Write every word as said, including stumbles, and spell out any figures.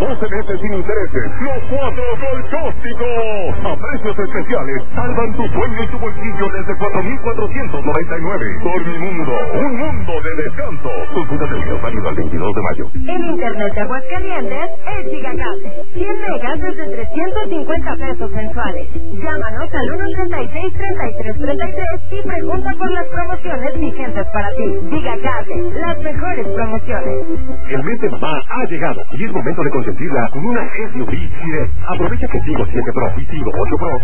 doce meses sin intereses. Los cuatro Colchósticos. A precios especiales, salvan tu sueño y tu bolsillo desde cuatro mil cuatrocientos noventa y nueve. Dormimundo, un mundo de descanso. Consulta de video válido al veintidós de mayo. En Internet de Aguascalientes es Gigacable. cien megas desde trescientos cincuenta pesos mensuales. Llámanos al uno treinta y seis, treinta y tres treinta y tres y pregunta por las promociones vigentes para ti. Gigacable, las mejores promociones. El mes de mamá ha llegado y es momento de consentirla con una S U V Siret. Aprovecha que Tigo siete Pro y Tigo ocho Pro